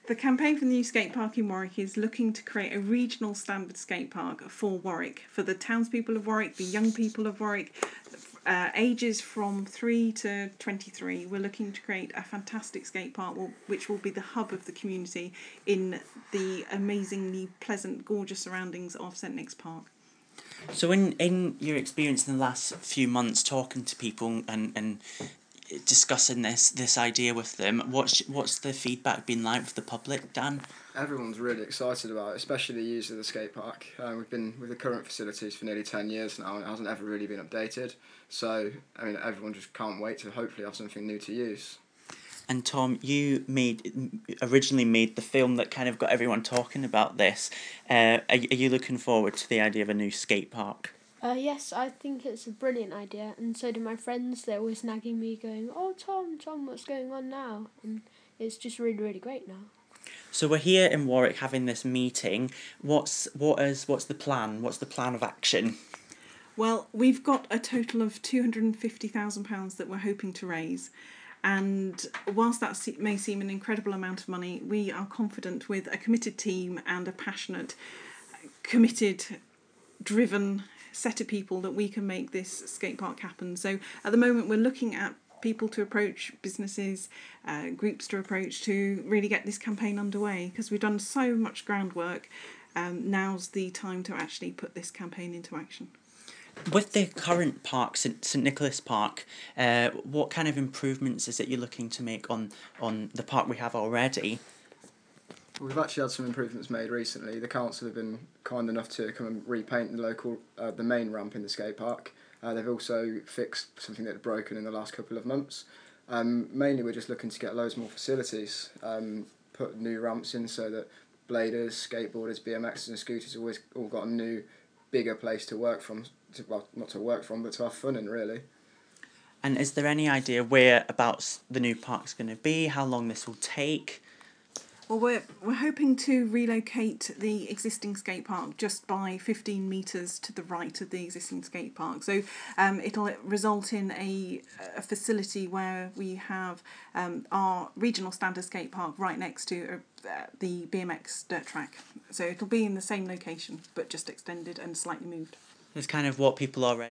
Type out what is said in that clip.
The campaign for the new skate park in Warwick is looking to create a regional standard skate park for Warwick, for the townspeople of Warwick, the young people of Warwick, ages from 3 to 23. We're looking to create a fantastic skate park which will be the hub of the community in the amazingly pleasant, gorgeous surroundings of St Nick's Park. So in your experience in the last few months talking to people and discussing this idea with them, what's the feedback been like with the public, Dan? Everyone's really excited about it, especially the use of the skate park. We've been with the current facilities for nearly 10 years now and it hasn't ever really been updated. So, I mean, everyone just can't wait to hopefully have something new to use. And Tom, you originally made the film that kind of got everyone talking about this. Are you looking forward to the idea of a new skate park? Yes, I think it's a brilliant idea, and so do my friends. They're always nagging me, going, "Oh, Tom, what's going on now?" And it's just really, really great now. So we're here in Warwick having this meeting. What's the plan? What's the plan of action? Well, we've got a total of £250,000 that we're hoping to raise. And whilst that may seem an incredible amount of money, we are confident with a committed team and a passionate, committed, driven set of people that we can make this skate park happen. So at the moment we're looking at people to approach, businesses, groups to approach to really get this campaign underway, because we've done so much groundwork. Now's the time to actually put this campaign into action. With the current park, St Nicholas Park, what kind of improvements is it you're looking to make on the park we have already? We've actually had some improvements made recently. The council have been kind enough to come and repaint the main ramp in the skate park. They've also fixed something that had broken in the last couple of months. Mainly we're just looking to get loads more facilities, put new ramps in so that bladers, skateboarders, BMXs and scooters have always all got a new, bigger place to work from. Well, not to work from, but to have fun in, really. And is there any idea whereabouts the new park's going to be? How long this will take? Well, we're hoping to relocate the existing skate park just by 15 metres to the right of the existing skate park. So it'll result in a facility where we have our regional standard skate park right next to the BMX dirt track. So it'll be in the same location, but just extended and slightly moved. It's kind of what people already